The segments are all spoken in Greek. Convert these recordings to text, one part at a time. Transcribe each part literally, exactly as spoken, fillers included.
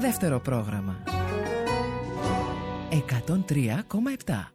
Δεύτερο πρόγραμμα εκατόν τρία κόμμα επτά.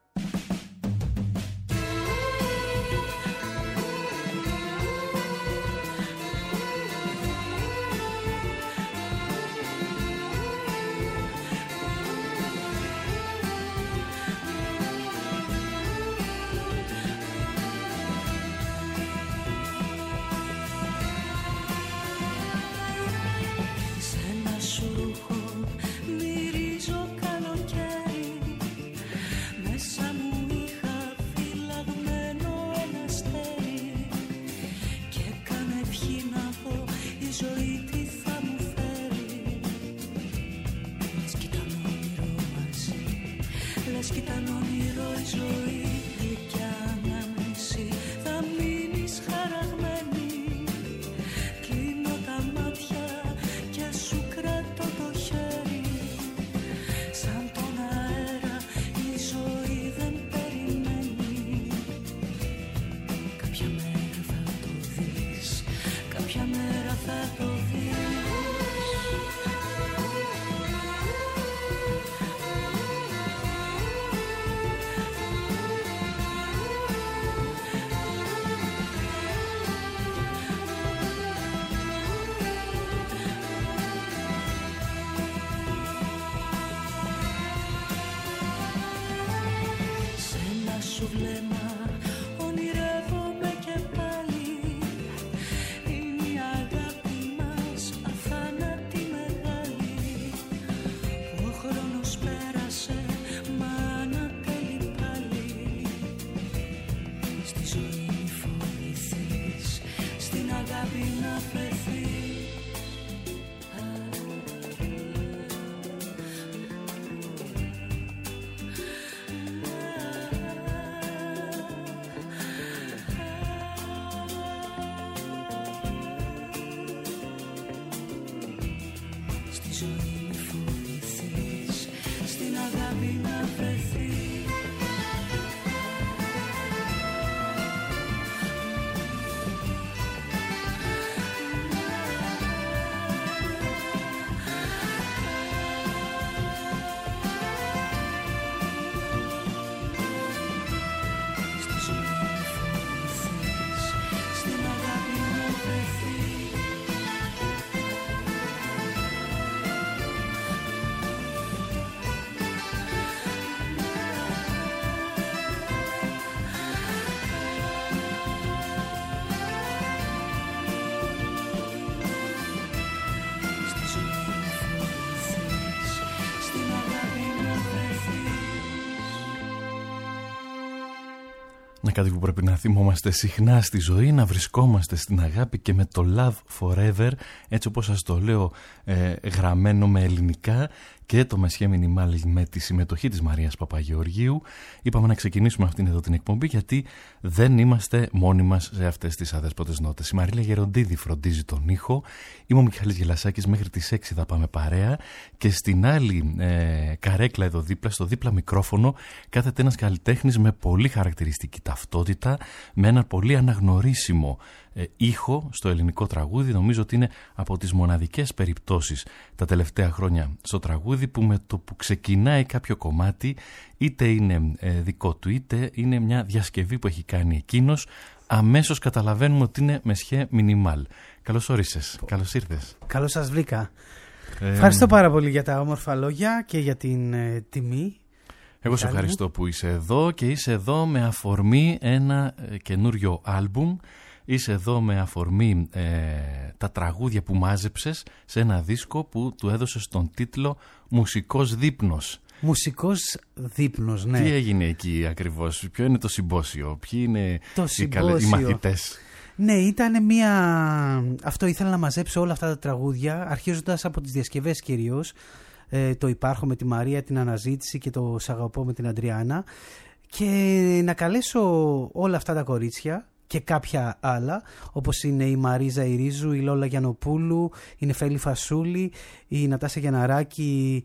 Κάτι που πρέπει να θυμόμαστε συχνά στη ζωή, να βρισκόμαστε στην αγάπη και με το Love Forever, έτσι όπως σας το λέω ε, γραμμένο με ελληνικά, και το Messier Minimal με τη συμμετοχή της Μαρίας Παπαγεωργίου. Είπαμε να ξεκινήσουμε αυτήν εδώ την εκπομπή, γιατί δεν είμαστε μόνοι μας σε αυτές τις αδέσποτες νότες. Η Μαρίλα Γεροντίδη φροντίζει τον ήχο. Είμαι ο Μιχάλης Γελασάκης, μέχρι τις έξι θα πάμε παρέα, και στην άλλη ε, καρέκλα εδώ δίπλα, στο δίπλα μικρόφωνο, κάθεται ένας καλλιτέχνης με πολύ χαρακτηριστική ταυτότητα, με ένα πολύ αναγνωρίσιμο ε, ήχο στο ελληνικό τραγούδι. Νομίζω ότι είναι από τις μοναδικές περιπτώσεις τα τελευταία χρόνια στο τραγούδι που με το που ξεκινάει κάποιο κομμάτι, είτε είναι ε, δικό του είτε είναι μια διασκευή που έχει κάνει εκείνος, αμέσως καταλαβαίνουμε ότι είναι Messier Minimal. Καλώς όρισες, καλώς ήρθες. Καλώς σας βρήκα. Ε, Ευχαριστώ πάρα πολύ για τα όμορφα λόγια και για την ε, τιμή. Εγώ σε ευχαριστώ μου που είσαι εδώ, και είσαι εδώ με αφορμή ένα ε, καινούριο άλμπουμ. Είσαι εδώ με αφορμή ε, τα τραγούδια που μάζεψες σε ένα δίσκο που του έδωσες τον τίτλο «Μουσικός δείπνος». Μουσικός δείπνος, ναι. Τι έγινε εκεί ακριβώς, ποιο είναι το συμπόσιο, ποιοι είναι το οι, καλε, οι μαθητές? Ναι, ήταν μια... Αυτό ήθελα να μαζέψω όλα αυτά τα τραγούδια, αρχίζοντας από τις διασκευές κυρίως. Ε, το «Υπάρχω» με τη Μαρία, την «Αναζήτηση» και το «Σ' αγαπώ» με την Αντριάννα, και να καλέσω όλα αυτά τα κορίτσια και κάποια άλλα, όπως είναι η Μαρίζα Ιρίζου, η Λόλα Γιαννοπούλου, η Νεφέλη Φασούλη, η Νατάσα Γιανναράκη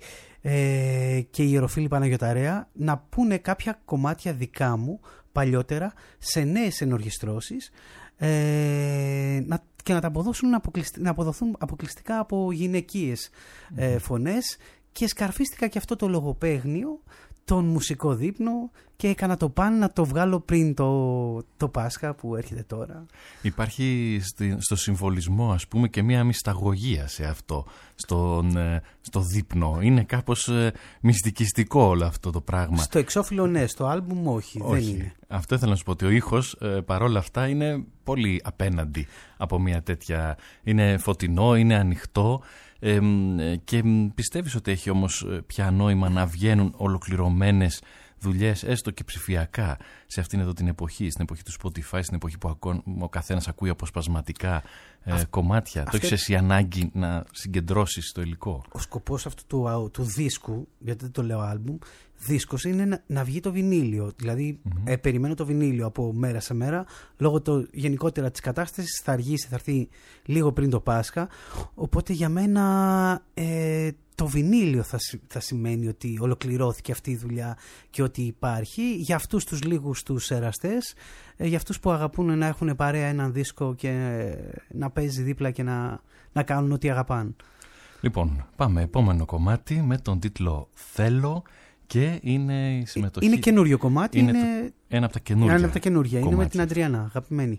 ε, και η Ιεροφίλη Παναγιωταρέα, να πούνε κάποια κομμάτια δικά μου παλιότερα σε νέες ενορχιστρώσεις, ε, να και να τα αποδώσουν, να αποδοθούν αποκλειστικά από γυναικείες mm. ε, φωνές, και σκαρφίστηκα και αυτό το λογοπαίγνιο, τον μουσικό δείπνο, και έκανα το παν να το βγάλω πριν το, το Πάσχα που έρχεται τώρα. Υπάρχει στη, στο συμβολισμό, ας πούμε, και μία μυσταγωγία σε αυτό, στον, στο δείπνο. Είναι κάπως ε, μυστικιστικό όλο αυτό το πράγμα. Στο εξώφυλλο ναι, στο άλμπουμ όχι, όχι. δεν είναι. Αυτό ήθελα να σου πω, ότι ο ήχος ε, παρόλα αυτά είναι πολύ απέναντι από μία τέτοια... Είναι φωτεινό, είναι ανοιχτό. Ε, και πιστεύεις ότι έχει όμως πια νόημα να βγαίνουν ολοκληρωμένες δουλειές, έστω και ψηφιακά, σε αυτήν εδώ την εποχή, στην εποχή του Spotify, στην εποχή που ο καθένας ακούει αποσπασματικά ε, Αυτ... κομμάτια? Αυτό... Το έχεις εσύ ανάγκη να συγκεντρώσεις το υλικό? Ο σκοπός αυτού του, του δίσκου, γιατί δεν το λέω άλμπουμ, δίσκος, είναι να, να βγει το βινίλιο. Δηλαδή mm-hmm. ε, περιμένω το βινίλιο από μέρα σε μέρα. Λόγω το, γενικότερα της κατάστασης θα αργήσει, θα έρθει λίγο πριν το Πάσχα. Οπότε για μένα ε, το βινίλιο θα, θα σημαίνει ότι ολοκληρώθηκε αυτή η δουλειά και ότι υπάρχει. Για αυτούς τους λίγους τους εραστές, ε, για αυτούς που αγαπούν να έχουν παρέα έναν δίσκο και ε, να παίζει δίπλα και να, να κάνουν ό,τι αγαπάν. Λοιπόν, πάμε επόμενο κομμάτι με τον τίτλο «Θέλω». Και είναι η συμμετοχή. Είναι καινούριο κομμάτι. Είναι, είναι... Το... ένα από τα καινούργια. Ένα από τα καινούργια. Είναι με την Αντριάννα, αγαπημένη.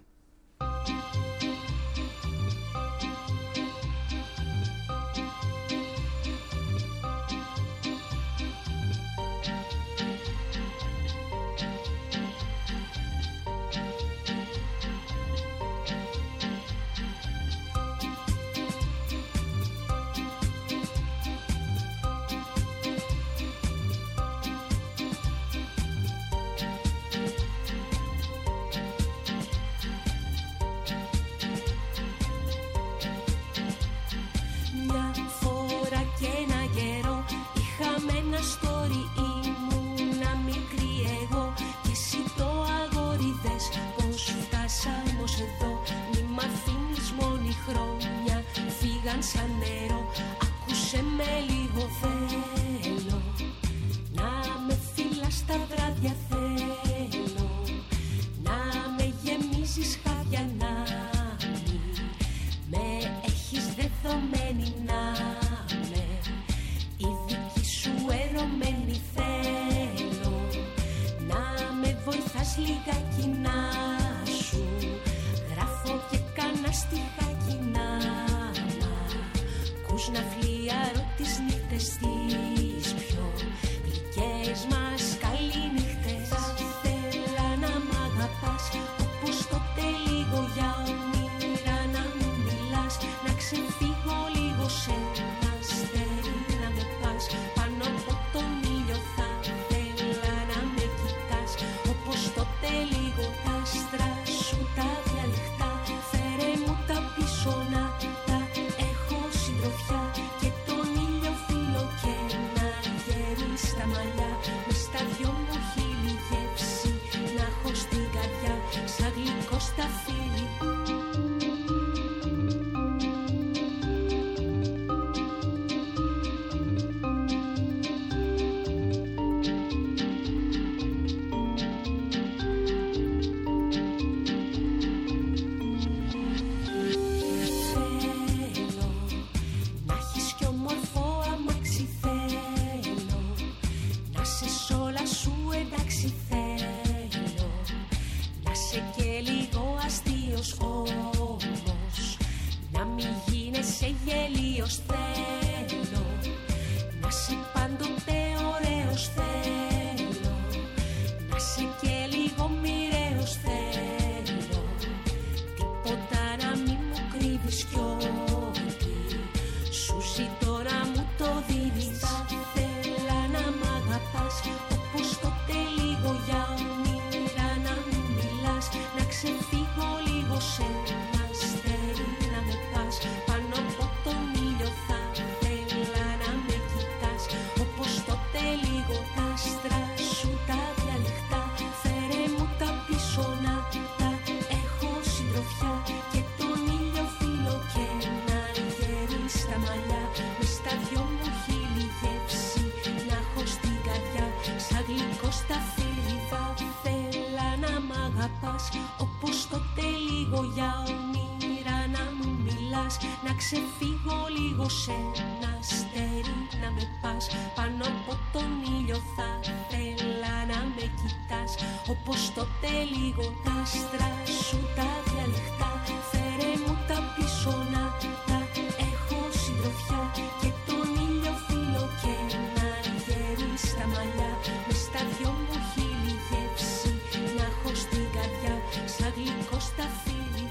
Σαν νερό, άκουσε με λίγο, θέλω να με φυλάς τα βράδια, θέλω να με γεμίζεις χάδια, να μην με έχεις δεδομένη, να με η δική σου ερωμένη, θέλω να με βοηθάς λιγάκι, να σου γράφω και κάνα στιχάκι, να να φλιάρω τις νύχτες τις πιο γλυκές μας καληνύχτες. Θα θέλα να μ' αγαπάς όπως τότε, λίγο για όνειρα να μου μιλάς, να ξεφύγω λίγο σε ένα αστέρι να με πας, πάνω από τον ήλιο θα θέλα να με κοιτάς, όπως τότε λίγο τα άστρα σου τα διαλεχτά, φέρε μου τα πίσω να τα έχω συντροφιά και τον ήλιο φίλο και να γέρει στα μαλλιά, μες στα δυο μου χείλη γεύση να έχω στην καρδιά, σαν γλυκό σταφύλι. Σε ένα αστέρι να με πας, πάνω από τον ήλιο θα ξεφύγω λίγο σε ένα αστέρι να με πας. Πάνω από τον ήλιο θα θέλα να με κοιτάς. Όπως τότε λίγο τα άστρα σου τα διαλεχτά. Φέρε μου τα πίσω να τα έχω συντροφιά. Και τον ήλιο φίλο και να γέρει στα μαλλιά. Μες στα δυο μου χείλη γεύση να έχω στην καρδιά. Σαν γλυκό σταφύλι.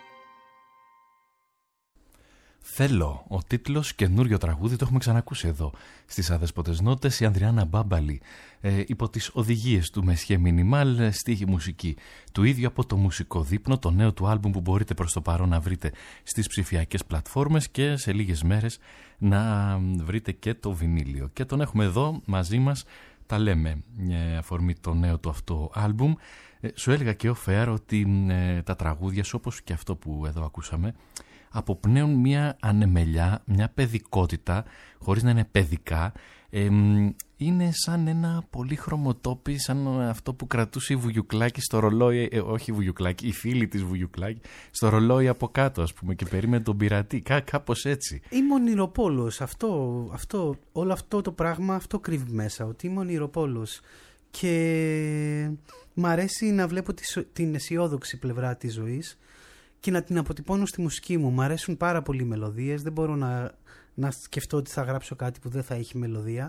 Θέλω, ο τίτλος, καινούριο τραγούδι, το έχουμε ξανακούσει εδώ στις Αδέσποτες Νότες, η Ανδριάννα Μπάμπαλη, ε, υπό τις οδηγίες του Μεσχέ Μινιμάλ, στίχη μουσική του ίδιου από το Μουσικό Δείπνο, το νέο του άλμπουμ που μπορείτε προς το παρόν να βρείτε στις ψηφιακές πλατφόρμες και σε λίγες μέρες να βρείτε και το βινίλιο. Και τον έχουμε εδώ μαζί μας, τα λέμε ε, αφορμή το νέο του αυτό άλμπουμ. Ε, σου έλεγα και ο Φεάρ ότι ε, τα τραγούδια σου, όπως και αυτό που εδώ ακούσαμε, αποπνέουν μια ανεμελιά, μια παιδικότητα, χωρίς να είναι παιδικά. Ε, είναι σαν ένα πολύχρωμο τόπι, σαν αυτό που κρατούσε η Βουγιουκλάκη στο ρολόι, ε, όχι η Βουγιουκλάκη, η φίλη της Βουγιουκλάκη, στο ρολόι από κάτω, ας πούμε, και περίμενε τον πειρατή, Κά, κάπως έτσι. Είμαι ονειροπόλος, αυτό, αυτό, όλο αυτό το πράγμα, αυτό κρύβει μέσα, ότι είμαι ονειροπόλος. Και μ' αρέσει να βλέπω την αισιόδοξη πλευρά της ζωής και να την αποτυπώνω στη μουσική μου. Μ' αρέσουν πάρα πολύ οι μελωδίες. Δεν μπορώ να, να σκεφτώ ότι θα γράψω κάτι που δεν θα έχει μελωδία.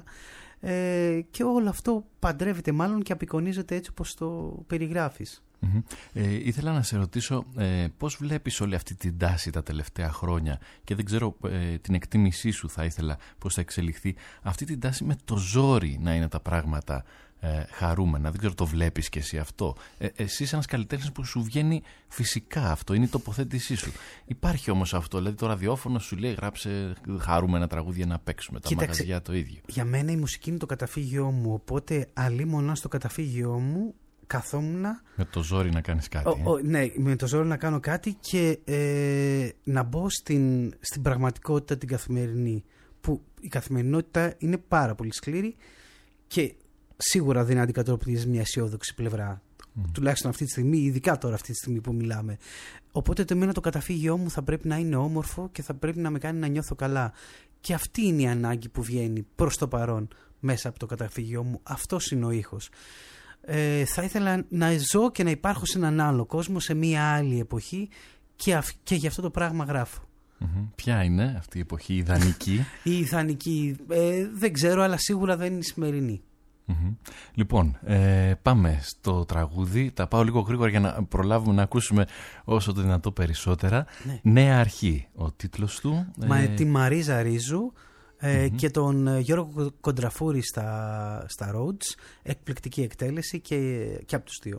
Ε, και όλο αυτό παντρεύεται μάλλον και απεικονίζεται έτσι όπως το περιγράφεις. Mm-hmm. Ε, ήθελα να σε ρωτήσω ε, πώς βλέπεις όλη αυτή την τάση τα τελευταία χρόνια, και δεν ξέρω ε, την εκτίμησή σου θα ήθελα πώς θα εξελιχθεί αυτή την τάση με το ζόρι να είναι τα πράγματα ε, χαρούμενα. Δεν ξέρω, το βλέπεις και εσύ αυτό? Ε, εσύ είσαι ένας καλλιτέχνης που σου βγαίνει φυσικά αυτό, είναι η τοποθέτησή σου. Υπάρχει όμως αυτό, δηλαδή το ραδιόφωνο σου λέει γράψε χαρούμενα τραγούδια να παίξουμε, τα Κοίταξε, μαγαζιά το ίδιο. Για μένα η μουσική είναι το καταφύγιό μου, οπότε αλίμονα στο καταφύγιό μου καθόμουνα με το ζόρι να κάνεις κάτι. Ο, ο, ναι, με το ζόρι να κάνω κάτι και ε, να μπω στην, στην πραγματικότητα την καθημερινή, που η καθημερινότητα είναι πάρα πολύ σκληρή και σίγουρα δεν αντικατοπτρίζει μια αισιόδοξη πλευρά. Mm. Τουλάχιστον αυτή τη στιγμή, ειδικά τώρα αυτή τη στιγμή που μιλάμε. Οπότε το εμένα το καταφύγιό μου θα πρέπει να είναι όμορφο και θα πρέπει να με κάνει να νιώθω καλά. Και αυτή είναι η ανάγκη που βγαίνει προς το παρόν μέσα από το καταφύγιό μου. Αυτός είναι ο ήχος. Ε, θα ήθελα να ζω και να υπάρχω σε έναν άλλο κόσμο, σε μια άλλη εποχή, και, αυ- και γι' αυτό το πράγμα γράφω. Mm-hmm. Ποια είναι αυτή η εποχή, η ιδανική? Η ιδανική ε, δεν ξέρω, αλλά σίγουρα δεν είναι η σημερινή. Mm-hmm. Λοιπόν, ε, πάμε στο τραγούδι. Τα πάω λίγο γρήγορα για να προλάβουμε να ακούσουμε όσο το δυνατό περισσότερα. Ναι. Νέα Αρχή, ο τίτλος του. Μα ε... τη Μαρίζα Ρίζου ε, mm-hmm. και τον Γιώργο Κοντραφούρη στα, στα Rhodes. Εκπληκτική εκτέλεση και, και από τους δύο.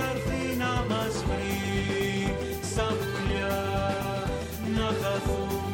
Θα έρθει να μας βρει σαν πουλιά να χαθούν.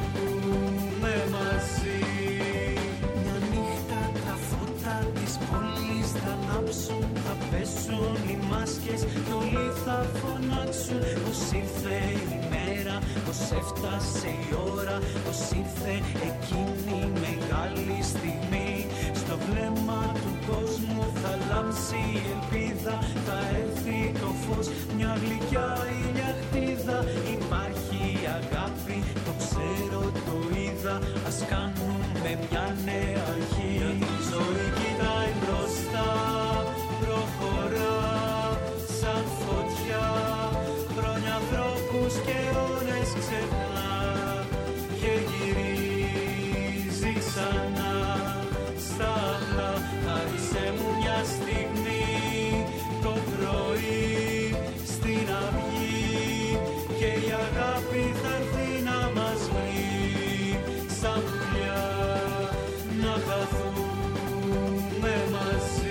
πως έφτασε η ώρα, πως ήρθε εκείνη η μεγάλη στιγμή. Στο βλέμμα του κόσμου θα λάμψει η ελπίδα, θα έρθει το φως, μια γλυκιά ηλιακτίδα. Υπάρχει αγάπη, το ξέρω, το είδα, ας κάνουμε μια νέα αρχή. Η ζωή κοιτάει μπροστά, προχωρά σαν φωτιά, χρόνια, ανθρώπους και ώρες ξεχνά και γυρίζει ξανά στα απλά. Άρισε μου μια στιγμή το πρωί στην αυγή και η αγάπη θα έρθει να μας βρει σαν πουλιά να χαθούμε μαζί.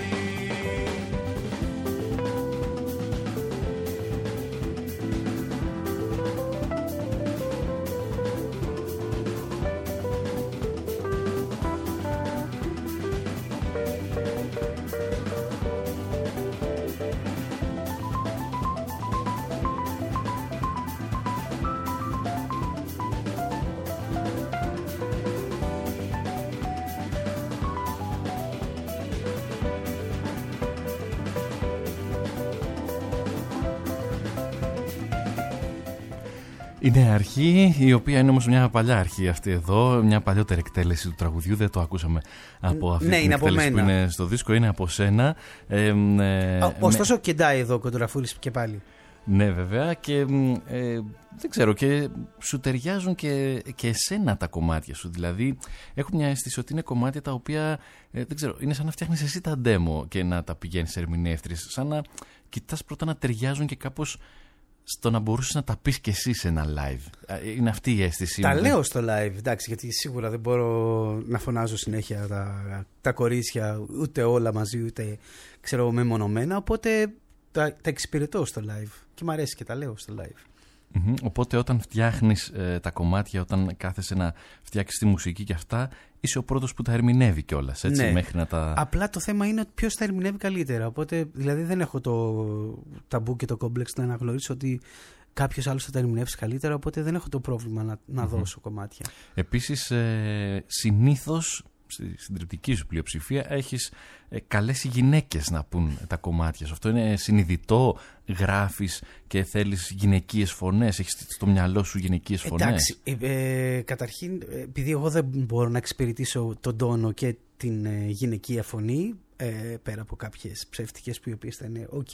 Η νέα αρχή, η οποία είναι όμως μια παλιά αρχή αυτή εδώ, μια παλιότερη εκτέλεση του τραγουδιού, δεν το ακούσαμε από αυτή ναι, την εκτέλεση που είναι στο δίσκο, είναι από σένα. Ε, ε, Ωστόσο με... κεντάει εδώ ο Κοντοραφούλης και πάλι. Ναι βέβαια και ε, δεν ξέρω και σου ταιριάζουν και, και εσένα τα κομμάτια σου, δηλαδή έχω μια αίσθηση ότι είναι κομμάτια τα οποία ε, δεν ξέρω, είναι σαν να φτιάχνεις εσύ τα demo και να τα πηγαίνεις ερμηνεύτριες, σαν να κοιτάς πρώτα να ταιριάζουν και κάπως στο να μπορούσες να τα πεις και εσύ σε ένα live. Είναι αυτή η αίσθηση. Τα λέω στο live, εντάξει, γιατί σίγουρα δεν μπορώ να φωνάζω συνέχεια τα, τα κορίτσια, ούτε όλα μαζί, ούτε ξέρω μεμονωμένα, οπότε τα, τα εξυπηρετώ στο live και μου αρέσει και τα λέω στο live. Mm-hmm. Οπότε όταν φτιάχνεις ε, τα κομμάτια, όταν κάθεσαι να φτιάξεις τη μουσική και αυτά, είσαι ο πρώτος που τα ερμηνεύει κιόλας, έτσι, ναι. Μέχρι να τα... Απλά το θέμα είναι ποιος τα ερμηνεύει καλύτερα, οπότε δηλαδή δεν έχω το ταμπού και το κόμπλεξ να αναγνωρίσω ότι κάποιος άλλος θα τα ερμηνεύσει καλύτερα, οπότε δεν έχω το πρόβλημα να, να mm-hmm. δώσω κομμάτια. Επίσης, ε, συνήθως στη συντριπτική σου πλειοψηφία έχεις ε, καλέσει γυναίκες να πούν τα κομμάτια σου. Αυτό είναι συνειδητό, γράφεις και θέλεις γυναικείες φωνές, έχεις στο μυαλό σου γυναικείες φωνές? Εντάξει, ε, ε, καταρχήν επειδή εγώ δεν μπορώ να εξυπηρετήσω τον τόνο και την ε, γυναικεία φωνή, ε, πέρα από κάποιες ψεύτικες που οι οποίες θα είναι ok,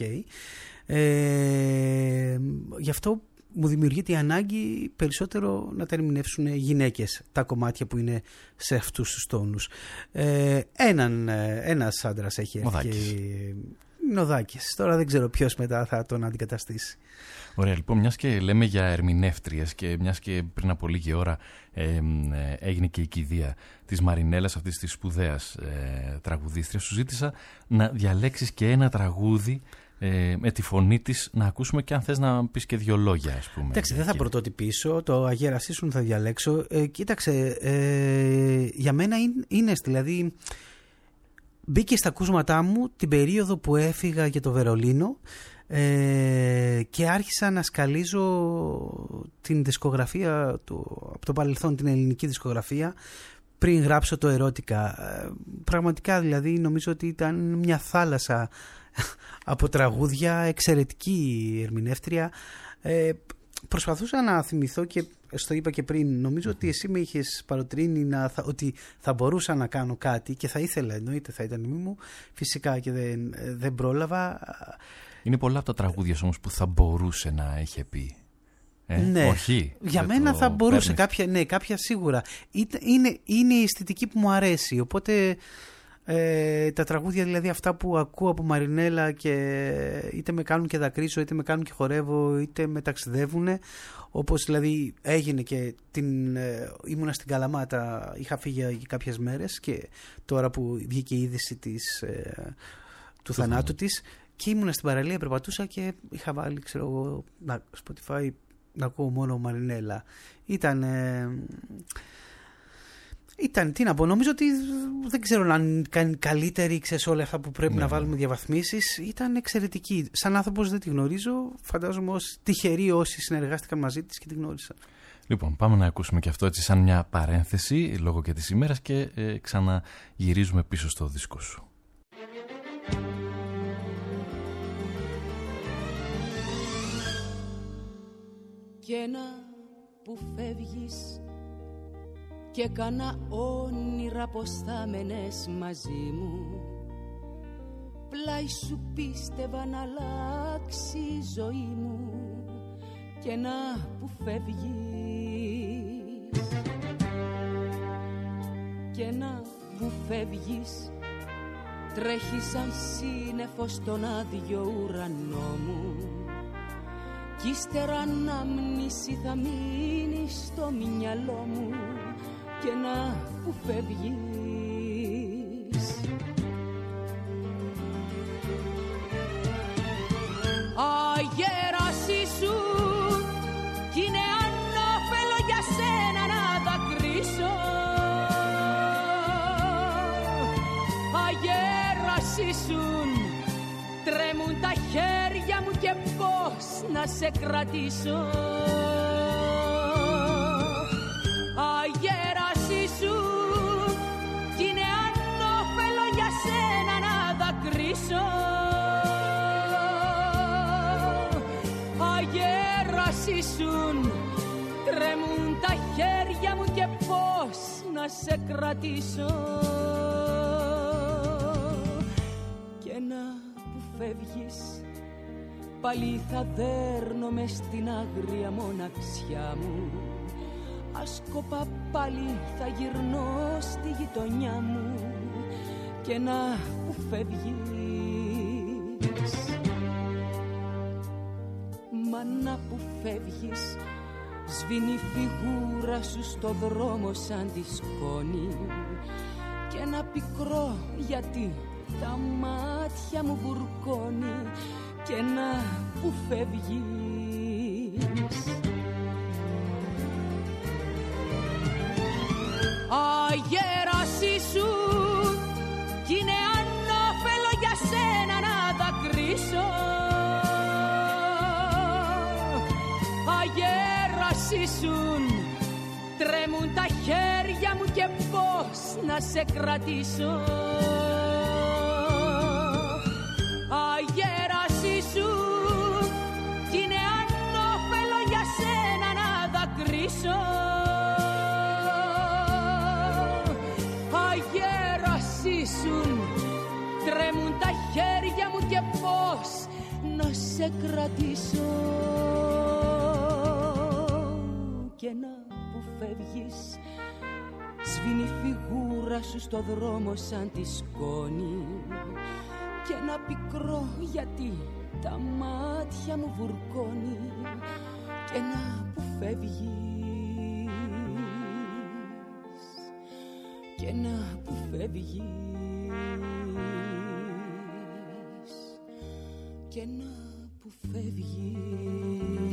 ε, γι' αυτό μου δημιουργείται η ανάγκη περισσότερο να τα ερμηνεύσουν γυναίκες τα κομμάτια που είναι σε αυτούς τους τόνους. Ε, έναν, ένας άντρας έχει έρθει και είναι ο Δάκης. Τώρα δεν ξέρω ποιος μετά θα τον αντικαταστήσει. Ωραία, λοιπόν, μιας και λέμε για ερμηνεύτριες και μιας και πριν από λίγη ώρα ε, ε, έγινε και η κηδεία της Μαρινέλας, αυτής της σπουδαίας ε, τραγουδίστριας, σου ζήτησα να διαλέξεις και ένα τραγούδι Ε, με τη φωνή της, να ακούσουμε και αν θες να πεις και δύο λόγια, ας πούμε. Εντάξει, δεν θα πρωτοτυπήσω, το Αγέρασή σου θα διαλέξω. Ε, κοίταξε, ε, για μένα είναι, είναι δηλαδή μπήκε στα ακούσματά μου την περίοδο που έφυγα για το Βερολίνο ε, και άρχισα να σκαλίζω την δισκογραφία του, από το παρελθόν, την ελληνική δισκογραφία, πριν γράψω το ερώτικα. Ε, πραγματικά δηλαδή νομίζω ότι ήταν μια θάλασσα από τραγούδια, εξαιρετική ερμηνεύτρια. Ε, προσπαθούσα να θυμηθώ και στο είπα και πριν, νομίζω ότι εσύ με είχες παροτρύνει να, θα, ότι θα μπορούσα να κάνω κάτι και θα ήθελα, εννοείται θα ήταν η μη μου, φυσικά και δεν, δεν πρόλαβα. Είναι πολλά από τα τραγούδια όμως που θα μπορούσε να είχε πει. Ε, ναι, όχι, για μένα θα μπορούσε κάποια, ναι, κάποια σίγουρα. Είναι, είναι η αισθητική που μου αρέσει, οπότε ε, τα τραγούδια δηλαδή αυτά που ακούω από Μαρινέλα και είτε με κάνουν και δακρύσω, είτε με κάνουν και χορεύω, είτε με ταξιδεύουν, όπως δηλαδή έγινε και την, ε, ήμουνα στην Καλαμάτα, είχα φύγει για κάποιες μέρες και τώρα που βγήκε η είδηση της, ε, του θανάτου της και ήμουνα στην παραλία, περπατούσα και είχα βάλει, ξέρω εγώ, Spotify να ακούω μόνο Μαρινέλα. Ήταν, ε, ήταν, τι να πω, νομίζω ότι δεν ξέρω αν κάνει καλύτερη, ξέρεις, όλα αυτά που πρέπει ναι, να βάλουμε διαβαθμίσεις. Ήταν εξαιρετική. Σαν άνθρωπος δεν τη γνωρίζω, φαντάζομαι ως τυχεροί όσοι συνεργάστηκαν μαζί της και τη γνώρισαν. Λοιπόν, πάμε να ακούσουμε και αυτό έτσι σαν μια παρένθεση λόγω και της ημέρας και ε, ξαναγυρίζουμε πίσω στο δίσκο σου. Και να που φεύγεις και έκανα όνειρα πως θα μένες μαζί μου, πλάι σου πίστευα να αλλάξει η ζωή μου. Και να που φεύγεις και να που φεύγεις, τρέχει σαν σύννεφο στον άδειο ουρανό μου, κι ύστερα ανάμνηση θα μείνει στο μυαλό μου. Και να που φεύγεις, αγέρασή σου κι είναι ανώφελο για σένα να δακρύσω. Αγέρασή σου, τρέμουν τα χέρια μου και πώς να σε κρατήσω. Αγέρασή σου κι είναι ανώφελο για σένα να δακρύσω. Αγέρασή σου, τρέμουν τα χέρια μου και πώς να σε κρατήσω. Και να που φεύγεις, πάλι θα δέρνομαι στην άγρια μοναξιά μου. Άσκοπα πάλι θα γυρνώ στη γειτονιά μου. Και να που φεύγεις, μα να που φεύγεις, σβήνει η φιγούρα σου στο δρόμο σαν τη σκόνη. Και ένα πικρό γιατί τα μάτια μου βουρκώνει. Και να που φεύγεις, αγέρασή σου κι είναι ανώφελο για σένα να δακρύσω. Αγέρασή σου, τρέμουν τα χέρια μου και πώς να σε κρατήσω. Αγέρασή σου κι είναι ανώφελο για σένα να δακρύσω. Αγέρασή σου, τρέμουν τα χέρια μου και πώς να σε κρατήσω. Και να που φεύγεις, σβήνει η φιγούρα σου στο δρόμο σαν τη σκόνη. Και ένα πικρό γιατί τα μάτια μου βουρκώνει. Και να που φεύγεις, και να που φεύγεις, και να που φεύγεις.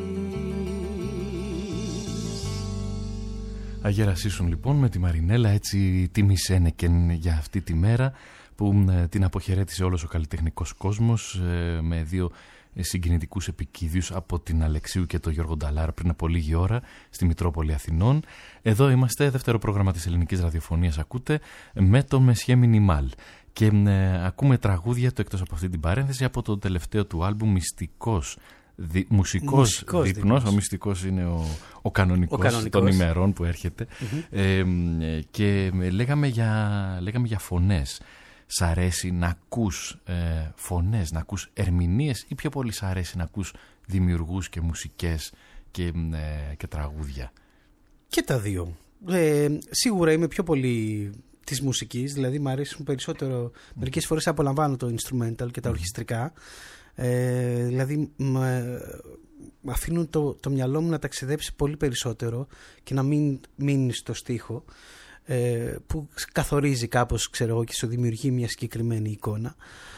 Αγέρασίσουν λοιπόν με τη Μαρινέλα, έτσι τίμησένεκεν για αυτή τη μέρα που ε, την αποχαιρέτησε όλος ο καλλιτεχνικός κόσμος ε, με δύο συγκινητικούς επικίδιους από την Αλεξίου και τον Γιώργο Νταλάρ πριν από λίγη ώρα στη Μητρόπολη Αθηνών. Εδώ είμαστε, δεύτερο πρόγραμμα της ελληνικής ραδιοφωνίας ακούτε, με το Μεσχέ Μινιμάλ. Και ε, ακούμε τραγούδια του, εκτός από αυτή την παρένθεση, από το τελευταίο του άλμπουμ Μυστικός. Δι, μουσικός, μουσικός δείπνος, δείπνος. Ο μυστικός είναι ο, ο, κανονικός, ο κανονικός των ημερών που έρχεται. Mm-hmm. ε, και λέγαμε για, λέγαμε για φωνές. Σ' αρέσει να ακούς ε, φωνές, να ακούς ερμηνείες ή πιο πολύ σ' αρέσει να ακούς δημιουργούς και μουσικές και, ε, και τραγούδια? Και τα δύο. Ε, σίγουρα είμαι πιο πολύ της μουσικής, δηλαδή μου αρέσουν περισσότερο, mm. μερικές φορές απολαμβάνω το instrumental και τα mm. ορχιστρικά. Ε, δηλαδή με αφήνουν το, το μυαλό μου να ταξιδέψει πολύ περισσότερο και να μην μείνει στο στίχο, ε, που καθορίζει κάπως, ξέρω εγώ, και σου δημιουργεί μια συγκεκριμένη εικόνα.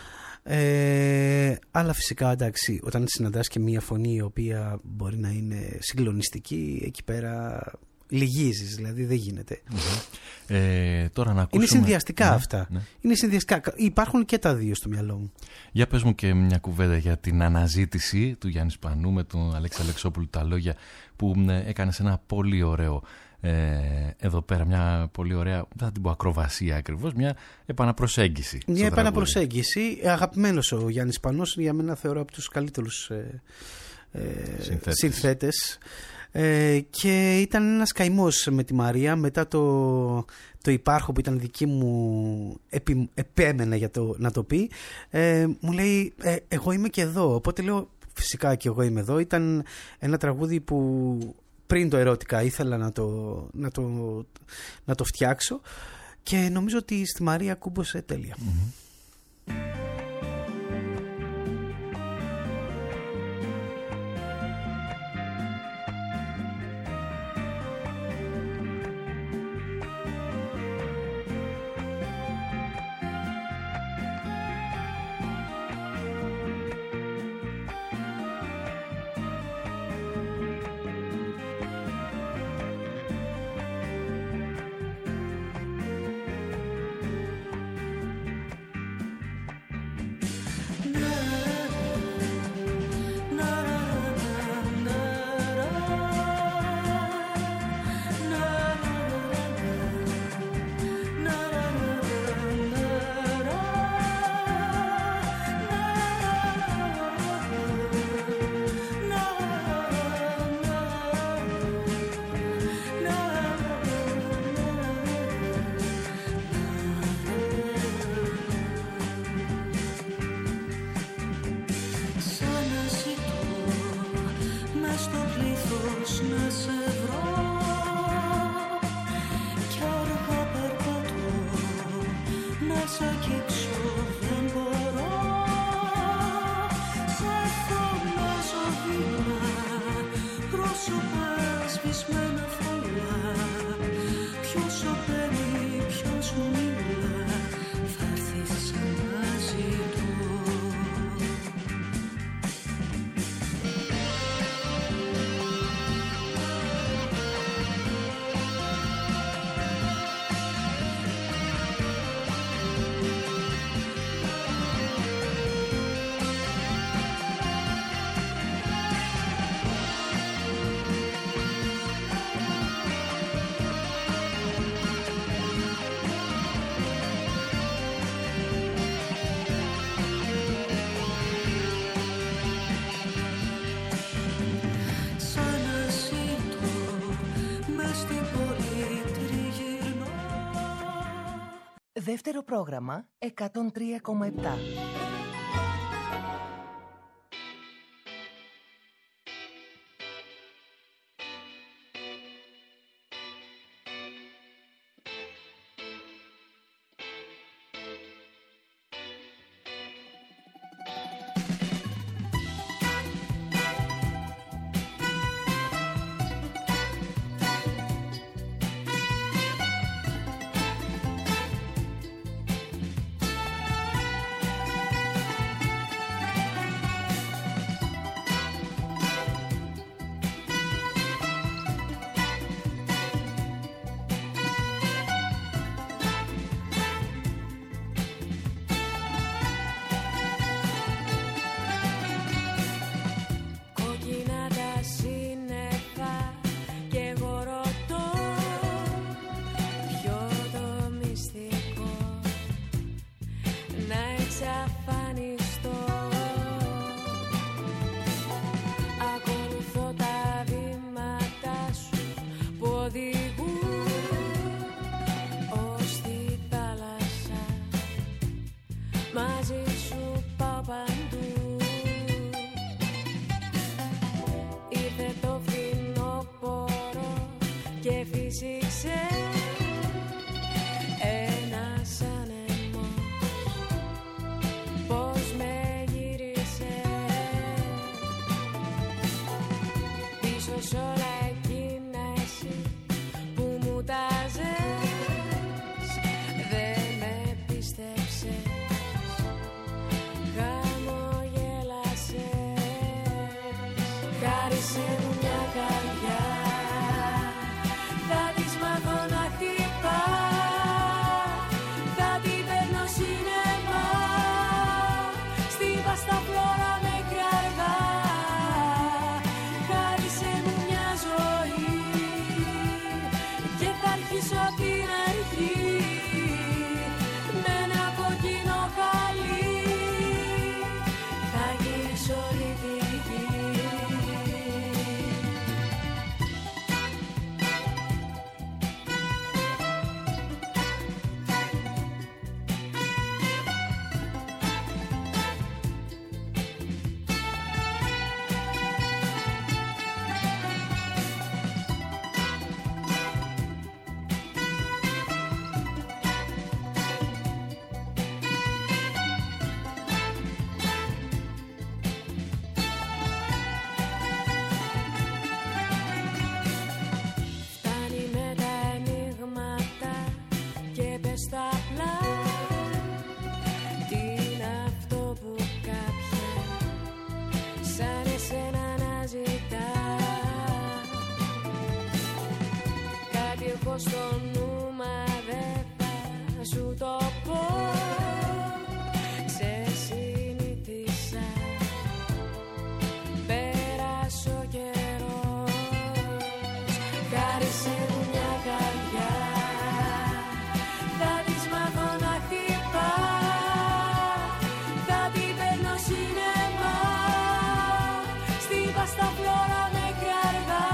Ε, αλλά φυσικά, εντάξει, όταν συναντάς και μια φωνή η οποία μπορεί να είναι συγκλονιστική, εκεί πέρα λυγίζεις, δηλαδή δεν γίνεται. Mm-hmm. Ε, τώρα να ακούσουμε... Είναι συνδυαστικά ναι, αυτά. Ναι. Είναι συνδυαστικά. Υπάρχουν και τα δύο στο μυαλό μου. Για πες μου και μια κουβέντα για την αναζήτηση του Γιάννη Σπανού με τον Αλέξη Αλεξόπουλου, τα λόγια που έκανες ένα πολύ ωραίο ε, εδώ πέρα, μια πολύ ωραία, δεν θα την πω ακροβασία ακριβώς, μια επαναπροσέγγιση. Μια επαναπροσέγγιση. Αγαπημένος ο Γιάννης Σπανός, για μένα θεωρώ από τους καλύτερους ε, ε, συνθέτες. συνθέτες. Ε, και ήταν ένας καημός με τη Μαρία μετά το, το υπάρχω που ήταν δική μου, επι, επέμενε για το, να το πει. Ε, μου λέει ε, εγώ είμαι και εδώ, οπότε λέω φυσικά και εγώ είμαι εδώ. Ήταν ένα τραγούδι που πριν το ερώτηκα ήθελα να το, να το, να το φτιάξω και νομίζω ότι στη Μαρία κούμποσε τέλεια. Mm-hmm. Δεύτερο πρόγραμμα εκατόν τρία κόμμα επτά. αρχίσω απ' την αρχή με ένα κόκκινο χαλί, θα γυρίσω όλη τη γη. Στο νου δεν θα σου το πω, ξεσυνήθισα, πέρασε ο καιρός, χάρισε μου μια καρδιά, θα της μάθω να χτυπά, θα την παίρνω σινεμά, στην Πασταφλώρα με καρδά.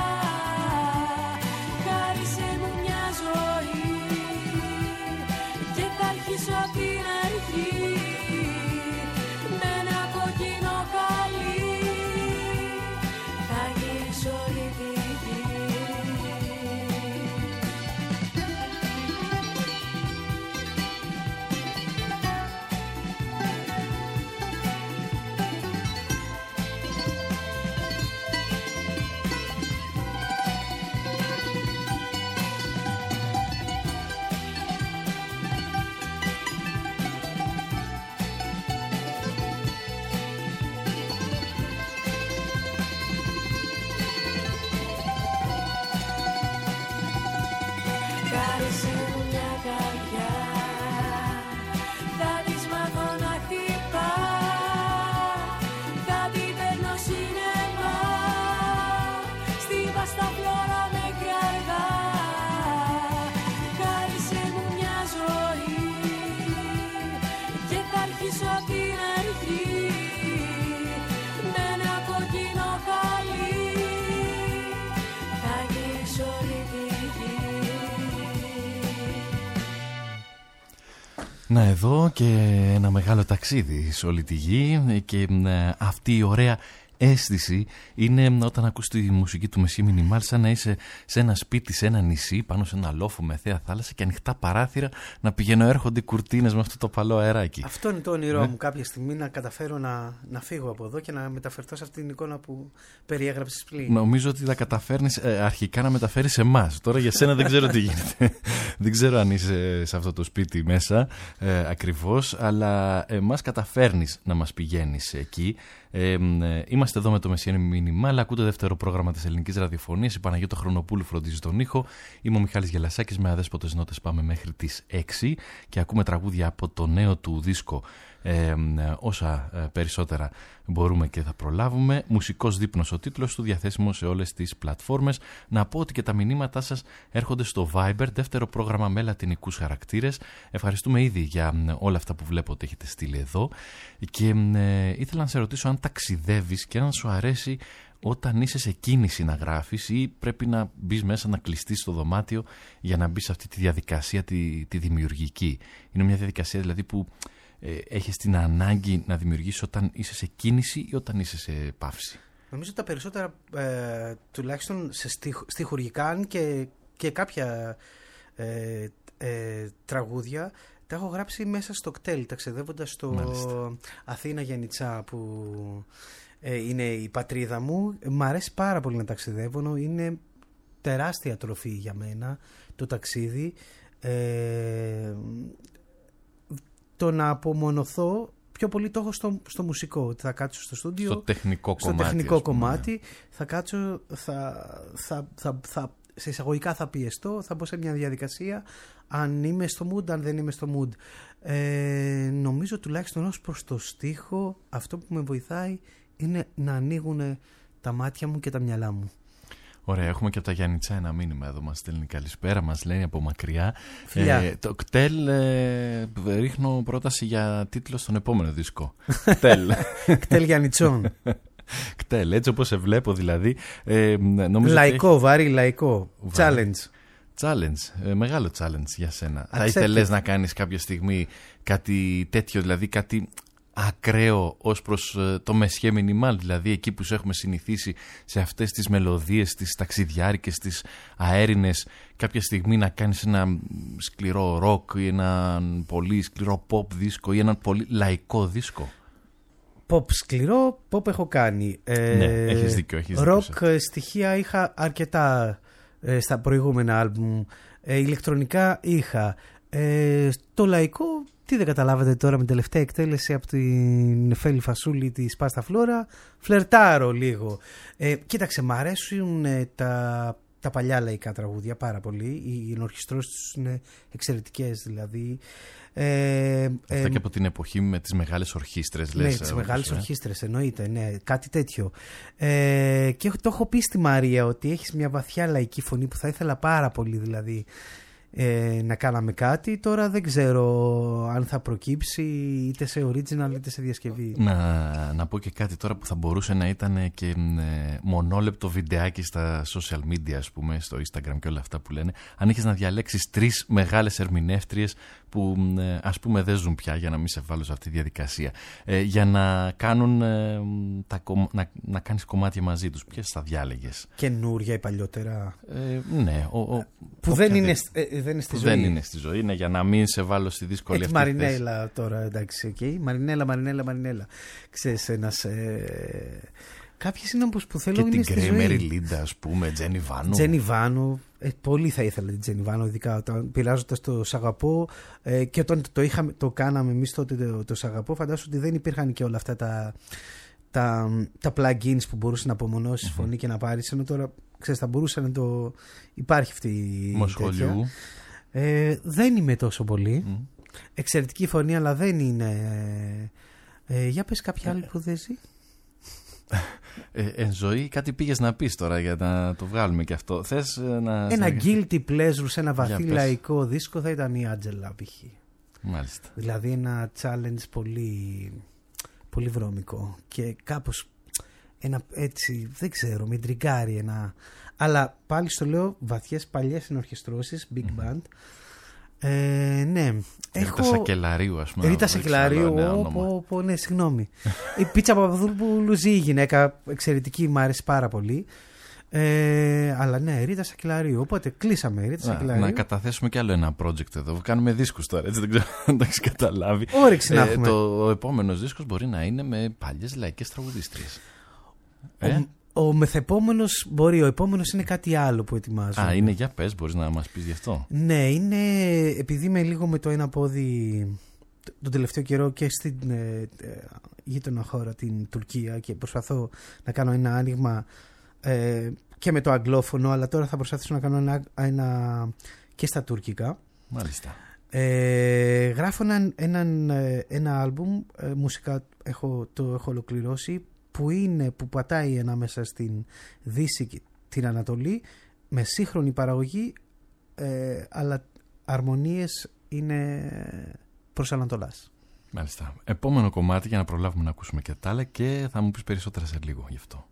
Απ' την αρχή με ένα κόκκινο χαλί, θα γυρίσω όλη τη γη. Να, εδώ και ένα μεγάλο ταξίδι σε όλη τη γη και ε, αυτή η ωραία αίσθηση είναι όταν ακούς τη μουσική του Μεσσιέ Μινιμάλ σαν να είσαι σε ένα σπίτι, σε ένα νησί, πάνω σε ένα λόφο με θέα θάλασσα και ανοιχτά παράθυρα να πηγαίνω έρχονται οι κουρτίνες με αυτό το παλό αεράκι. Αυτό είναι το όνειρό ναι. μου κάποια στιγμή, να καταφέρω να, να φύγω από εδώ και να μεταφερθώ σε αυτή την εικόνα που περιέγραψες πριν. Νομίζω ότι θα καταφέρνεις ε, αρχικά να μεταφέρεις εμάς. Τώρα για σένα δεν ξέρω τι γίνεται. Δεν ξέρω αν είσαι σε αυτό το σπίτι μέσα ε, ακριβώς, αλλά εμάς καταφέρνεις να μας πηγαίνεις εκεί. Ε, ε, είμαστε εδώ με το Μεσσιέ Μινιμάλ. Ακούτε δεύτερο πρόγραμμα της ελληνικής ραδιοφωνίας. Η Παναγιώτα Χρονοπούλου φροντίζει τον ήχο. Είμαι ο Μιχάλης Γελασάκης. Με αδέσποτες νότες πάμε μέχρι τις έξι και ακούμε τραγούδια από το νέο του δίσκο. Ε, όσα ε, περισσότερα μπορούμε και θα προλάβουμε. Μουσικός δείπνος ο τίτλος του, διαθέσιμο σε όλες τις πλατφόρμες. Να πω ότι και τα μηνύματά σας έρχονται στο Viber, δεύτερο πρόγραμμα με λατινικούς χαρακτήρες. Ευχαριστούμε ήδη για ε, όλα αυτά που βλέπω ότι έχετε στείλει εδώ και ε, ήθελα να σε ρωτήσω αν ταξιδεύεις και αν σου αρέσει όταν είσαι σε κίνηση να γράφεις ή πρέπει να μπεις μέσα, να κλειστείς στο δωμάτιο για να μπεις σε αυτή τη διαδικασία τη, τη δημιουργική. Είναι μια διαδικασία δηλαδή που ε, έχεις την ανάγκη να δημιουργήσεις όταν είσαι σε κίνηση ή όταν είσαι σε παύση. Νομίζω τα περισσότερα ε, τουλάχιστον σε στιχ, στιχουργικά, αν και, και κάποια ε, ε, τραγούδια τα έχω γράψει μέσα στο κτέλ, ταξιδεύοντας στο Μάλιστα. Αθήνα Γιαννιτσά που ε, είναι η πατρίδα μου. Μ' αρέσει πάρα πολύ να ταξιδεύω, είναι τεράστια τροφή για μένα το ταξίδι. Ε, το να απομονωθώ πιο πολύ το έχω στο, στο μουσικό, ότι θα κάτσω στο στούντιο, στο τεχνικό στο κομμάτι, τεχνικό κομμάτι θα κάτσω, θα, θα, θα, θα, σε εισαγωγικά θα πιεστώ, θα μπω σε μια διαδικασία, αν είμαι στο mood, αν δεν είμαι στο mood. Ε, νομίζω τουλάχιστον ως προς το στίχο αυτό που με βοηθάει είναι να ανοίγουν τα μάτια μου και τα μυαλά μου. Ωραία, έχουμε και από τα Γιάννητσά ένα μήνυμα εδώ, μας στέλνει καλησπέρα, μας λένε από μακριά. Ε, το κτέλ, ε, ρίχνω πρόταση για τίτλο στον επόμενο δίσκο. Κτέλ. Κτέλ Γιάννητσών. Κτέλ, έτσι όπως σε βλέπω δηλαδή. Ε, λαϊκό, έχει... βαρύ, λαϊκό. Βαρύ. Challenge. Challenge, ε, μεγάλο challenge για σένα. Accepted. Θα ήθελες να κάνεις κάποια στιγμή κάτι τέτοιο, δηλαδή κάτι ακραίο ως προς ε, το μεσιέ μινιμάλ, δηλαδή εκεί που σου έχουμε συνηθίσει σε αυτές τις μελωδίες, τις ταξιδιάρικες, τις αέρινες, κάποια στιγμή να κάνεις ένα σκληρό ροκ ή ένα πολύ σκληρό pop δίσκο ή ένα πολύ λαϊκό δίσκο. Pop σκληρό, pop έχω κάνει. Ε, ναι, έχεις δίκιο. Έχεις rock δίκιο. στοιχεία είχα αρκετά ε, στα προηγούμενα άλμπουμ. Ε, ηλεκτρονικά είχα. Ε, το λαϊκό, τι δεν καταλάβατε τώρα με την τελευταία εκτέλεση από την Νεφέλη Φασούλη της Πάστα Φλόρα, φλερτάρω λίγο. Ε, κοίταξε, μ' αρέσουν ε, τα, τα παλιά λαϊκά τραγούδια πάρα πολύ. Οι ενορχιστρώσεις τους είναι εξαιρετικές δηλαδή. Ε, Αυτά ε, και από την εποχή με τις μεγάλες ορχήστρες, ναι, λες. τις μεγάλες ε. ορχήστρες, εννοείται, ναι, κάτι τέτοιο. Ε, και το έχω πει στη Μαρία ότι έχεις μια βαθιά λαϊκή φωνή που θα ήθελα πάρα πολύ δηλαδή ε, να κάναμε κάτι. Τώρα δεν ξέρω αν θα προκύψει είτε σε original είτε σε διασκευή. Να, να πω και κάτι τώρα που θα μπορούσε να ήταν και ε, μονόλεπτο βιντεάκι στα social media, ας πούμε, στο Instagram και όλα αυτά που λένε. Αν είχες να διαλέξεις τρεις μεγάλες ερμηνεύτριες που ε, ας πούμε δεν ζουν πια, για να μην σε βάλω σε αυτή τη διαδικασία, ε, για να κάνουν ε, τα, να, να κάνεις κομμάτια μαζί τους, ποιες θα διάλεγες? Καινούρια ή παλιότερα? Ε, ναι. Ο, ο, που δεν είναι, ε, δεν είναι στη ζωή. Δεν είναι στη ζωή, είναι για να μην σε βάλω στη δύσκολη ε, αυτή θέση. Μαρινέλα τώρα, εντάξει, okay. Μαρινέλα, Μαρινέλα, Μαρινέλα. Ξέρεις, ένας... Ε... Κάποιες είναι όπως που θέλω και είναι την στη ζωή. Γκρέιμερη Λίντα, ας πούμε, Τζένι Βάνου. Τζένι Βάνου, ε, πολύ θα ήθελα την Τζένι Βάνου, ειδικά όταν πειράζοντας το Σ' αγαπώ ε, και όταν το, είχαμε, το κάναμε εμείς τότε το, το Σ' αγαπώ, φαντάσου ότι δεν υπήρχαν και όλα αυτά τα, τα, τα plugins που μπορούσε να απομονώσεις mm-hmm. φωνή και να πάρεις, ενώ τώρα ξέρεις, θα μπορούσε να το... υπάρχει αυτή η τέτοια. Ε, δεν είμαι τόσο πολύ. Mm. Εξαιρετική φωνή, αλλά δεν είναι... Ε, για πες κάποια άλλη που δεν ζει. Ε, εν ζωή κάτι πήγες να πεις τώρα για να το βγάλουμε και αυτό. Θες να... Ένα guilty pleasure σε ένα βαθύ λαϊκό δίσκο θα ήταν η Άντζελα π.χ. Μάλιστα. Δηλαδή ένα challenge πολύ, πολύ βρώμικο και κάπως ένα έτσι, δεν ξέρω, με τριγκάρει ένα... Αλλά πάλι στο λέω, βαθιές παλιές ενορχιστρώσεις, big mm-hmm. band. Ε, ναι. Ρίτα Σακελαρίου, ας πούμε. Ρίτα Σακελαρίου, ναι, ναι, συγγνώμη. Η Πίτσα Παπαδοπούλου ζει η γυναίκα, εξαιρετική, μου άρεσε πάρα πολύ. Ε, αλλά ναι, Ρίτα Σακελαρίου. Οπότε κλείσαμε. Ρίτα Σακελαρίου. Να καταθέσουμε κι άλλο ένα project εδώ. Κάνουμε δίσκους τώρα, έτσι δεν ξέρω αν τα έχεις καταλάβει. Όρεξη να έχουμε. Το επόμενος δίσκος μπορεί να είναι με παλιές λαϊκές τραγουδίστριες. Ε? Ο μεθεπόμενος μπορεί, ο επόμενος είναι κάτι άλλο που ετοιμάζω. Α, είναι για πες, μπορείς να μας πεις γι' αυτό. Ναι, είναι επειδή είμαι λίγο με το ένα πόδι τον τελευταίο καιρό και στην ε, γείτονα χώρα, την Τουρκία, και προσπαθώ να κάνω ένα άνοιγμα ε, και με το αγγλόφωνο, αλλά τώρα θα προσπαθήσω να κάνω ένα, ένα και στα τουρκικά. Μάλιστα. Ε, γράφω έναν, έναν, ένα άλμπουμ, ε, μουσικά έχω, το έχω ολοκληρώσει, που είναι, που πατάει ανάμεσα στην Δύση και την Ανατολή, με σύγχρονη παραγωγή, ε, αλλά αρμονίες είναι προς Ανατολάς. Μάλιστα. Επόμενο κομμάτι για να προλάβουμε να ακούσουμε και τα άλλα και θα μου πεις περισσότερα σε λίγο γι' αυτό.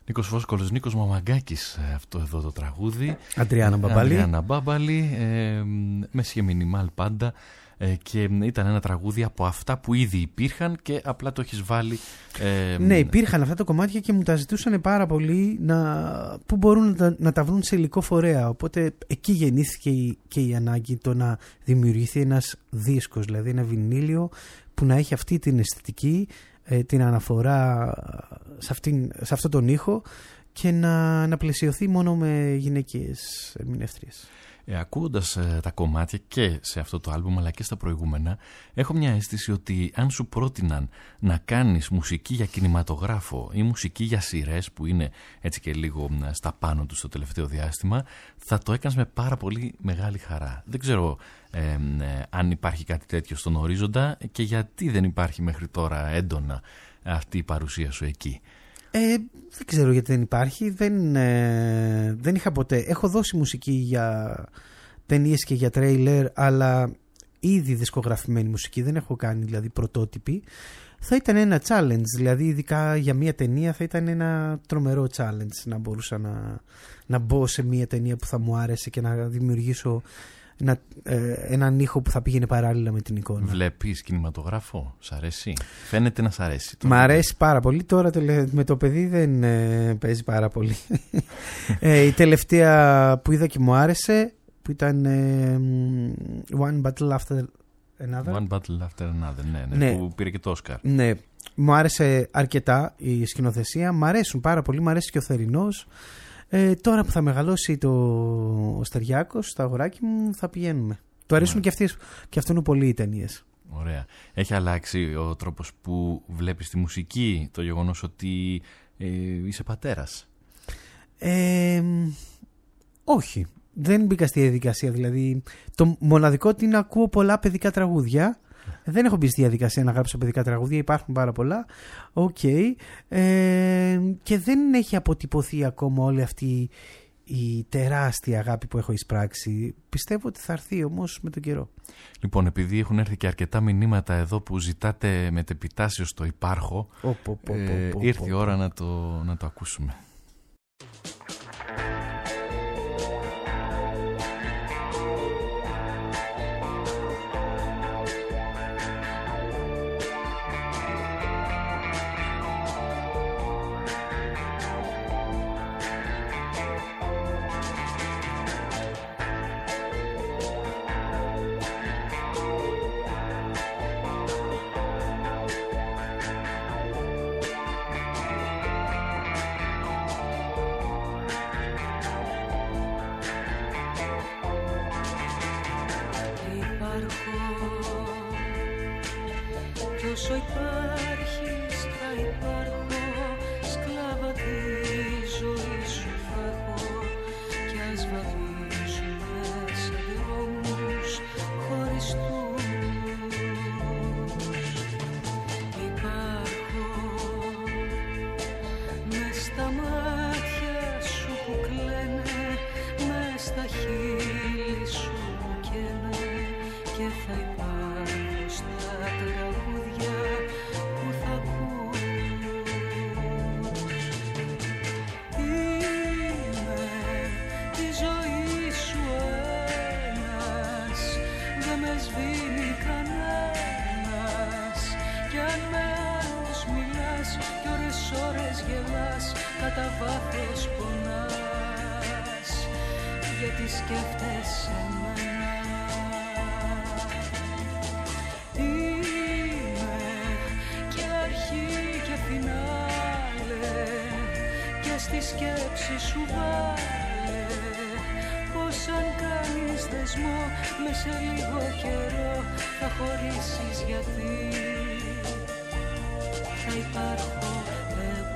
Νίκος Φόσκολος, Νίκος Μαμαγκάκης, αυτό εδώ το τραγούδι. Αντριάννα Μπάμπαλη. Αντριάννα Μπάμπαλη, ε, με σχε μινιμάλ πάντα. Και ήταν ένα τραγούδι από αυτά που ήδη υπήρχαν και απλά το έχεις βάλει. Ε, ναι, υπήρχαν αυτά τα κομμάτια και μου τα ζητούσαν πάρα πολύ να, που μπορούν να τα, να τα βρουν σε υλικό φορέα. Οπότε εκεί γεννήθηκε η, και η ανάγκη το να δημιουργηθεί ένας δίσκος, δηλαδή ένα βινίλιο που να έχει αυτή την αισθητική, ε, την αναφορά σε, αυτήν, σε αυτόν τον ήχο και να, να πλαισιωθεί μόνο με γυναίκες ερμηνεύτριες. Ε, ακούγοντας ε, τα κομμάτια και σε αυτό το άλμπουμ αλλά και στα προηγούμενα, έχω μια αίσθηση ότι αν σου πρότειναν να κάνεις μουσική για κινηματογράφο ή μουσική για σειρές, που είναι έτσι και λίγο στα πάνω του στο τελευταίο διάστημα, θα το έκανες με πάρα πολύ μεγάλη χαρά. Δεν ξέρω ε, ε, αν υπάρχει κάτι τέτοιο στον ορίζοντα και γιατί δεν υπάρχει μέχρι τώρα έντονα αυτή η παρουσία σου εκεί. Ε, δεν ξέρω γιατί δεν υπάρχει. Δεν, ε, δεν είχα ποτέ. Έχω δώσει μουσική για ταινίες και για τρέιλερ, αλλά ήδη δισκογραφημένη μουσική. Δεν έχω κάνει δηλαδή πρωτότυπη. Θα ήταν ένα challenge, δηλαδή ειδικά για μια ταινία θα ήταν ένα τρομερό challenge να μπορούσα να, να μπω σε μια ταινία που θα μου άρεσε και να δημιουργήσω ένα, ε, έναν ήχο που θα πήγαινε παράλληλα με την εικόνα. Βλέπεις κινηματογράφο, σ' αρέσει? Φαίνεται να σ' αρέσει. Μ' αρέσει πάρα πολύ. Τώρα με το παιδί δεν ε, παίζει πάρα πολύ. ε, η τελευταία που είδα και μου άρεσε, που ήταν ε, One Battle After Another. One Battle After Another, ναι, ναι, ναι. Που πήρε και το Όσκαρ. Ναι, μου άρεσε αρκετά η σκηνοθεσία. Μ' αρέσουν πάρα πολύ, μ' αρέσει και ο Θερινός. Ε, τώρα που θα μεγαλώσει το ο Στεριάκος, το αγοράκι μου, θα πηγαίνουμε. Του αρέσουν και, αυτές, και αυτόν πολύ οι ταινίες. Ωραία. Έχει αλλάξει ο τρόπος που βλέπεις τη μουσική, το γεγονός ότι ε, είσαι πατέρας? Ε, όχι. Δεν μπήκα στη διαδικασία. Δηλαδή, το μοναδικό είναι να ακούω πολλά παιδικά τραγούδια. Δεν έχω μπει στη διαδικασία να γράψω παιδικά τραγούδια. Υπάρχουν πάρα πολλά. Οκ. Okay. Ε, και δεν έχει αποτυπωθεί ακόμα όλη αυτή η τεράστια αγάπη που έχω εισπράξει. Πιστεύω ότι θα έρθει όμως με τον καιρό. Λοιπόν, επειδή έχουν έρθει και αρκετά μηνύματα εδώ που ζητάτε μετεπιτάσεως το υπάρχω, oh, oh, oh, oh, ε, oh, oh, ήρθε oh, η ώρα να το, να το ακούσουμε. Όσο υπάρχεις θα υπάρχω, σκλάβα τη ζωή σου θα έχω, κι ας βαδίζουμε σε δρόμους χωριστούς. Υπάρχω μες στα μάτια σου που κλαίνε, μες στα χείλη σου που καίνε, και θα υπάρχω στα τραγούδια που θα ακούς. Είμαι τη ζωή σου ένας, δεν με σβήνει κανένας, κι αν με άλλους μιλάς κι ώρες ώρες γελάς, κατά βάθος πονάς, γιατί σκέφτεσαι εμένα. Στη σκέψη σου βάλε πως αν κάνεις δεσμό, μες σε λίγο καιρό θα χωρίσεις, γιατί θα υπάρχω εγώ.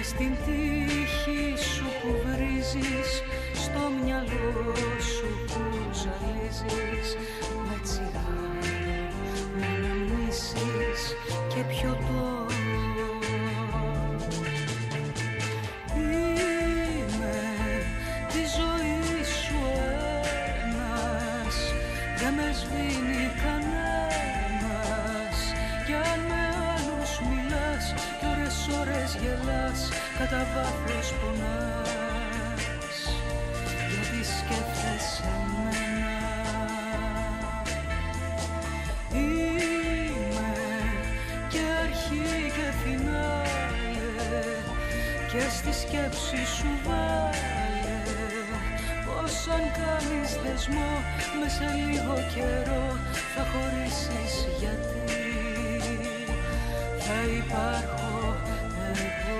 στην τύχη σου που βρίζεις, στο μυαλό σου που ζαλίζεις, με τσιγάρο να αναμνήσεις και πιωτό. Είμαι τη ζωή σου ένας, δεν με σβήνει κανένας, κι αν με άλλους μιλάς κι ώρες ώρες γελάς, κατά βάθος πονάς, γιατί σκέφτεσαι εμένα. Είμαι και αρχή και φινάλε, και στη σκέψη σου βάλε πως αν κάνεις δεσμό μες σε λίγο καιρό θα χωρίσεις, γιατί θα υπάρχω εγώ.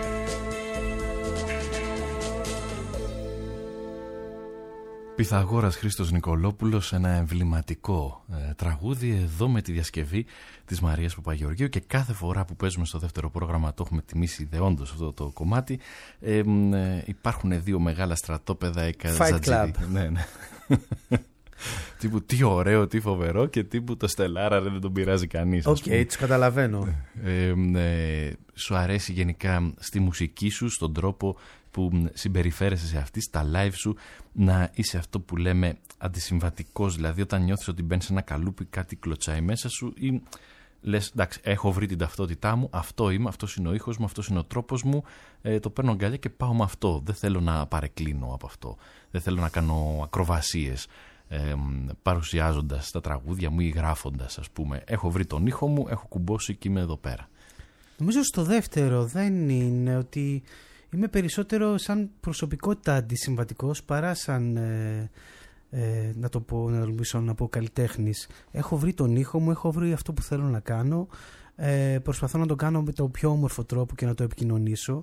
Πυθαγόρας Χρήστος Νικολόπουλος, ένα εμβληματικό ε, τραγούδι εδώ με τη διασκευή της Μαρίας Παπαγεωργίου, και κάθε φορά που παίζουμε στο δεύτερο πρόγραμμα το έχουμε τιμήσει ιδεόντως αυτό το κομμάτι. Ε, ε, υπάρχουν δύο μεγάλα στρατόπεδα εκαζατζίδι. Ναι, ναι. Τύπου τι ωραίο, τι φοβερό, και τύπου το Στελάρα δεν τον πειράζει κανείς. Οκ, okay, τους καταλαβαίνω. Ε, ε, σου αρέσει γενικά στη μουσική σου, στον τρόπο που συμπεριφέρεσαι σε αυτή, στα live σου, να είσαι αυτό που λέμε αντισυμβατικός, δηλαδή όταν νιώθεις ότι μπαίνεις σε ένα καλούπι, κάτι κλωτσάει μέσα σου, ή λες εντάξει, έχω βρει την ταυτότητά μου, αυτό είμαι, αυτός είναι ο ήχος μου, αυτός είναι ο τρόπος μου, ε, το παίρνω αγκαλιά και πάω με αυτό, δεν θέλω να παρεκκλίνω από αυτό, δεν θέλω να κάνω ακροβασίες ε, παρουσιάζοντας τα τραγούδια μου ή γράφοντας, ας πούμε. Έχω βρει τον ήχο μου, έχω κουμπώσει και είμαι εδώ πέρα. Νομίζω στο δεύτερο δεν είναι, ότι είμαι περισσότερο σαν προσωπικότητα αντισυμβατικός παρά σαν, ε, ε, να το πω, να το να πω καλλιτέχνης. Έχω βρει τον ήχο μου, έχω βρει αυτό που θέλω να κάνω, ε, προσπαθώ να το κάνω με το πιο όμορφο τρόπο και να το επικοινωνήσω,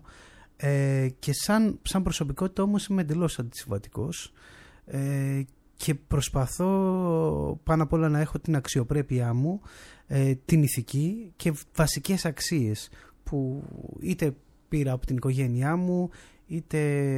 ε, και σαν, σαν προσωπικότητα όμως είμαι εντελώς αντισυμβατικός, ε, και προσπαθώ πάνω απ' όλα να έχω την αξιοπρέπειά μου, ε, την ηθική και βασικές αξίες που είτε πήρα από την οικογένειά μου, είτε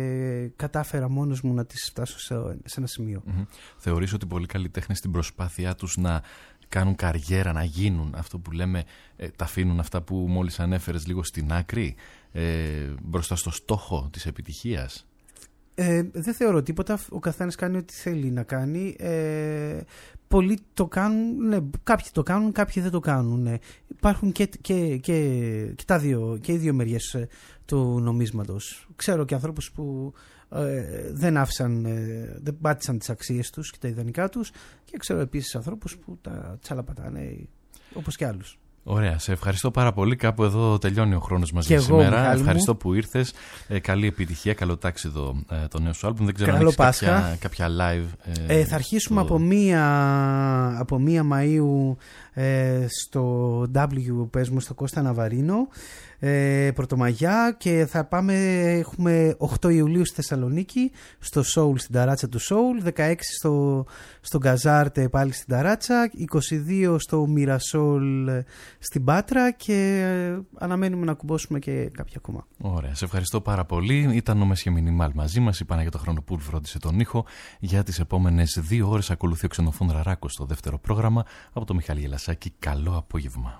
κατάφερα μόνος μου να τις φτάσω σε, σε ένα σημείο. Mm-hmm. Θεωρείς ότι πολλοί καλλιτέχνες στην προσπάθειά τους να κάνουν καριέρα, να γίνουν αυτό που λέμε, ε, τα αφήνουν αυτά που μόλις ανέφερες λίγο στην άκρη, ε, μπροστά στο στόχο της επιτυχίας? Ε, δεν θεωρώ τίποτα. Ο καθένας κάνει ό,τι θέλει να κάνει. Ε, πολλοί το κάνουν, ναι, κάποιοι το κάνουν, κάποιοι δεν το κάνουν. Ναι. Υπάρχουν και, και, και, και, τα δύο, και οι δύο μεριές του νομίσματος. Ξέρω και ανθρώπους που ε, δεν άφησαν, ε, δεν πάτησαν τις αξίες τους και τα ιδανικά τους, και ξέρω επίσης ανθρώπους που τα τσαλαπατάνε όπως και άλλους. Ωραία, σε ευχαριστώ πάρα πολύ. Κάπου εδώ τελειώνει ο χρόνος μας και για εγώ, σήμερα. Μιχάλη ευχαριστώ μου. που ήρθες. Ε, καλή επιτυχία, καλό τάξιδο ε, το νέο σου άλμπουμ. Δεν ξέρω Καλό αν έχεις Πάσχα. κάποια, κάποια live. Ε, ε, θα αρχίσουμε το... από μία, από μία Μαΐου ε, στο W που παίζουμε στο Κώστα Ναβαρίνο, ε, Πρωτομαγιά, και θα πάμε, έχουμε οκτώ Ιουλίου στη Θεσσαλονίκη στο Soul, στην ταράτσα του Soul, δεκαέξι στο, στο Γκαζάρτε πάλι στην ταράτσα, είκοσι δύο στο Μιρασόλ στην Πάτρα, και αναμένουμε να κουμπώσουμε και κάποια ακόμα. Ωραία, σε ευχαριστώ πάρα πολύ. Ήταν ο Μέσχε Μινιμάλ μαζί μας, η Παναγιώτα Χρονοπούλου φρόντισε τον ήχο. Για τις επόμενες δύο ώρες ακολουθεί ο Ξενοφών Ραράκος στο δεύτερο πρόγραμμα. Από το Μιχάλη Γελασάκη, καλό απόγευμα.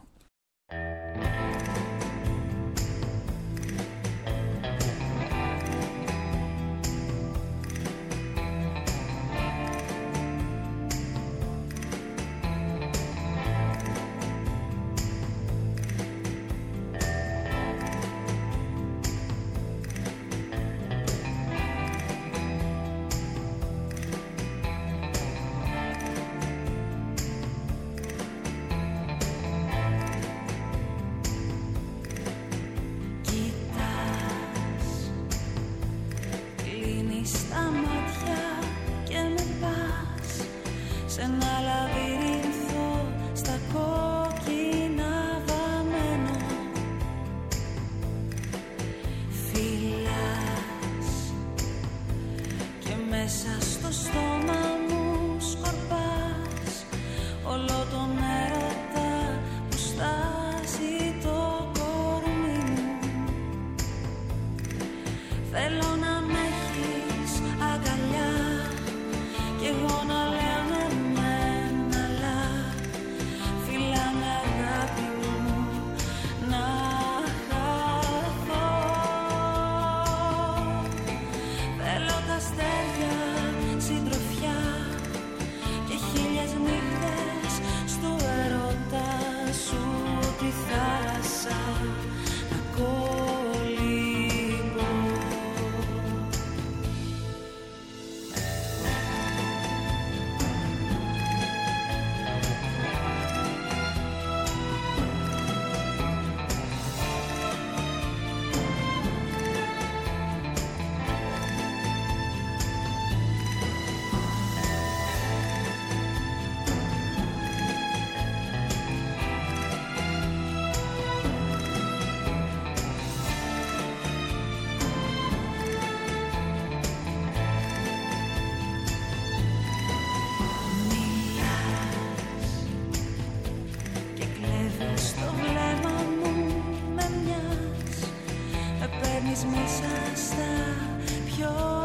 παίρνεις μέσα στα πιο